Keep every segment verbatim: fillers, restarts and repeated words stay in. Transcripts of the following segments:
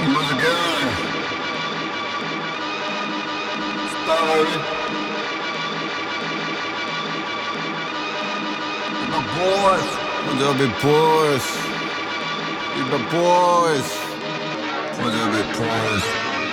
What's it going? Start over. My boys. What's up, big boys? Big boys. What's up, big boys?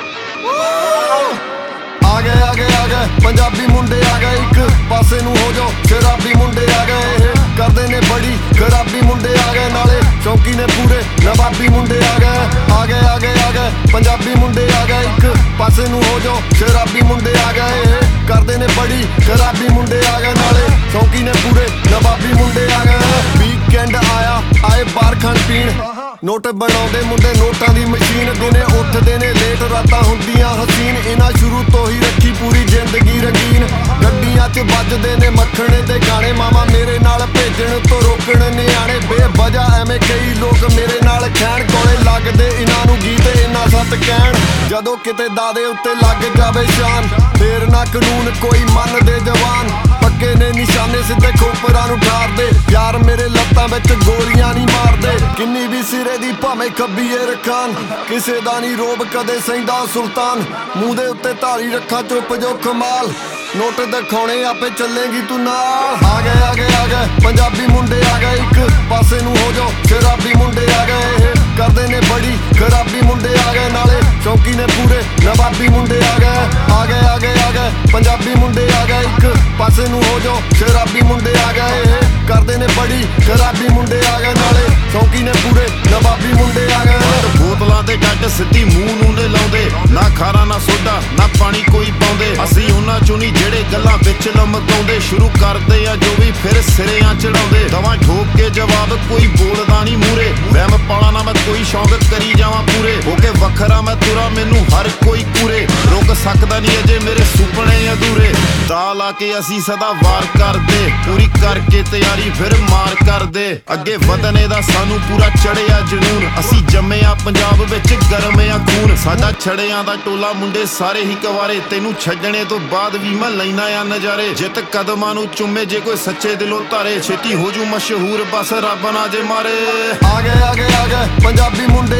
ਆ ਗਏ ਆ ਗਏ ਆ ਗਏ ਪੰਜਾਬੀ ਮੁੰਡੇ ਆ ਗਏ ਇੱਕ ਪਾਸੇ ਨੂੰ ਹੋ ਜਾਓ ਸ਼ਰਾਬੀ ਮੁੰਡੇ ਆ ਗਏ ਇਹ ਕਰਦੇ ਨੇ ਬੜੀ ਖਰਾਬੀ ਮੁੰਡੇ ਆ ਗਏ ਨਾਲੇ ਸ਼ੌਂਕੀ ਨੇ ਪੂਰੇ ਨਵਾਬੀ ਮੁੰਡੇ ਆ ਗਏ ਆ ਗਏ ਆ ਗਏ ਆ ਗਏ ਪੰਜਾਬੀ ਮੁੰਡੇ ਆ ਗਏ ਇੱਕ ਪਾਸੇ ਨੂੰ ਹੋ ਜਾਓ ਸ਼ਰਾਬੀ ਮੁੰਡੇ ਆ ਗਏ ਇਹ ਕਰਦੇ ਨੇ ਬੜੀ ਖਰਾਬੀ ਮੁੰਡੇ ਆ ਗਏ ਨਾਲੇ ਸ਼ੌਂਕੀ ਨੇ ਪੂਰੇ ਨਵਾਬੀ ਮੁੰਡੇ ਆ ਗਏ ਵੀਕਐਂਡ ਆਇਆ ਆਏ ਬਾਹਰ ਖਾਣ ਪੀਣ ਨੋਟ ਬਣਾਉਂਦੇ ਮੁੰਡੇ ਨੋਟਾਂ ਦੀ ਮਸ਼ੀਨ ਦਿਨੇ ਉੱਠਦੇ ਨੇ ਲੇਟ ਰਾਤਾਂ ਹੁੰਦੀਆਂ ਹਸੀਨ ਇਹਨਾਂ ਸ਼ੁਰੂ ਤੋਂ ਹੀ ਰੱਖੀ ਪੂਰੀ ਜ਼ਿੰਦਗੀ ਰੰਗੀਨ ਗੱਡੀਆਂ 'ਚ ਵੱਜਦੇ ਨੇ ਮੱਖਣੇ ਤੇ ਗਾਣੇ ਮਾਮਾ ਮੇਰੇ ਨਾਲ ਭੇਜਣ ਤੋਂ ਰੋਕਣ ਨਿਆਣੇ ਬੇਵਜ੍ਹਾ ਐਵੇਂ ਕਈ ਲੋਕ ਮੇਰੇ ਨਾਲ ਖੈਣ ਕੋਲੇ ਲੱਗਦੇ ਇਹਨਾਂ ਨੂੰ ਗੀਤ ਇਹਨਾਂ ਸੱਤ ਕਹਿਣ ਜਦੋਂ ਕਿਤੇ ਦਾਦੇ ਉੱਤੇ ਲੱਗ ਜਾਵੇ ਸ਼ਾਨ ਫੇਰ ਨਾ ਕਾਨੂੰਨ ਕੋਈ ਮੰਨਦੇ ਜਵਾਨ ਪੱਕੇ ਨੇ ਨਿਸ਼ਾਨੇ ਸਿੱਧੇ ਖੋਪਰਾਂ ਨੂੰ ਠਾਰਦੇ ਯਾਰ ਮੇਰੇ ਲੱਤਾਂ ਵਿੱਚ ਗੋਲੀਆਂ ਨਹੀਂ ਮਾਰਦੇ ਕਿੰਨੀ ਵੀ ਸਿਰੇ ਦੀ ਭਾਵੇਂ ਖੱਬੀਏ ਰੱਖਾਨ ਕਿਸੇ ਦਾ ਨਹੀਂ ਰੋਬ ਕਦੇ ਸਹਿੰਦਾ ਸੁਲਤਾਨ ਮੂੰਹ ਦੇ ਉੱਤੇ ਧਾਰੀ ਰੱਖਾਂ ਚੁੱਪ ਜੋ ਕਮਾਲ ਨੋਟ ਦਿਖਾਉਣੇ ਆਪੇ ਚੱਲੇਗੀ ਤੂੰ ਨਾਲ ਆ ਗਏ ਆ ਗਏ ਆ ਗਏ ਪੰਜਾਬੀ ਮੁੰਡੇ ਆ ਗਏ ਇੱਕ ਪਾਸੇ ਨੂੰ ਹੋ ਜਾਓ ਸ਼ਰਾਬੀ ਮੁੰਡੇ ਆ ਗਏ ਇਹ ਕਰਦੇ ਨੇ ਬੜੀ ਖਰਾਬੀ ਮੁੰਡੇ ਆ ਗਏ ਨਾਲੇ ਸ਼ੌਂਕੀ ਨੇ ਪੂਰੇ ਨਵਾਬੀ ਮੁੰਡੇ ਆ ਗਏ ਆ ਗਏ ਆ ਗਏ ਆ ਗਏ ਪੰਜਾਬੀ ਮੁੰਡੇ ਆ ਗਏ ਇੱਕ ਪਾਸੇ ਨੂੰ ਹੋ ਜਾਓ ਸ਼ਰਾਬੀ ਮੁੰਡੇ ਆ ਗਏ ਇਹ ਕਰਦੇ ਨੇ ਬੜੀ ਖਰਾਬੀ ਮੁੰਡੇ ਆ ਗਏ ਨਾਲੇ ਸ਼ੌਂਕੀ ਨੇ ਪੂਰੇ ਨਵਾਬੀ ਮੁੰਡੇ ਆ ਗਏ ਬੋਤਲਾਂ ਤੇ ਗੱਡ ਸਿੱਧੀ ਮੂੰਹ ਨੂੰ ਨੇ ਲਾਉਂਦੇ ਨਾ ਖਾਰਾ ਨਾ ਸੋਡਾ ਨਾ ਪਾਣੀ ਕੋਈ ਪਾਉਂਦੇ ਅਸੀਂ ਉਹਨਾਂ ਚੋਂ ਨਹੀਂ ਜਿਹੜੇ ਗੱਲਾਂ ਵਿੱਚ ਲਮਕਾਉਂਦੇ ਸ਼ੁਰੂ ਕਰਦੇ ਆ ਜੋ ਵੀ ਫਿਰ ਸਿਰਿਆਂ ਚੜਾਉਂਦੇ ਦਵਾਂ ਠੋਕ ਕੇ ਜਵਾਬ ਕੋਈ ਬੋਲਦਾ ਨਹੀਂ ਮੂਰੇ ਵਹਿਮ ਪਾਲਾ ਨਾ ਮੈਂ ਕੋਈ ਸ਼ੌਂਕ ਕਰੀ ਜਾਵਾਂ ਪੂਰੇ ਹੋ ਕੇ ਵੱਖਰਾ ਮੈਂ ਤੁਰਾ ਮੈਨੂੰ ਹਰ ਕੋਈ ਪੂਰੇ ਰੁਕ ਸਕਦਾ ਨਹੀਂ ਅਜੇ ਮੇਰੇ ਸੁਪਨੇ ਅਧੂਰੇ ਦਾ ਲਾ ਕੇ ਅਸੀਂ ਸਦਾ ਵਾਰ ਕਰਦੇ ਪੂਰੀ ਕਰਕੇ ਤਿਆਰੀ ਫਿਰ ਮਾਰ ਕਰਦੇ ਅੱਗੇ ਵਧਣੇ ਦਾ ਸਾਨੂੰ ਪੂਰਾ ਚੜਿਆ ਜਨੂਨ ਅਸੀਂ ਜੰਮੇ ਆ ਪੰਜਾਬ ਵਿੱਚ ਗਰਮ ਆ ਖੂਨ ਸਾਡਾ ਛੜਿਆਂ ਦਾ ਟੋਲਾ ਮੁੰਡੇ ਸਾਰੇ ਹੀ ਕਵਾਰੇ ਤੈਨੂੰ ਛੱਡਣੇ ਤੋਂ ਬਾਅਦ ਵੀ ਮੈਂ ਲੈਣਾ ਆ ਨਜ਼ਾਰੇ ਜਿੱਤ ਕਦਮਾਂ ਨੂੰ ਚੁੰਮੇ ਜੇ ਕੋਈ ਸੱਚੇ ਦਿਲੋਂ ਧਾਰੇ ਛੇਤੀ ਹੋ ਜੂ ਮਸ਼ਹੂਰ ਬਸ ਰੱਬ ਨਾ ਜੇ ਮਾਰੇ ਆ ਗਏ ਆ ਗਏ ਆ ਗਏ ਪੰਜਾਬੀ ਮੁੰਡੇ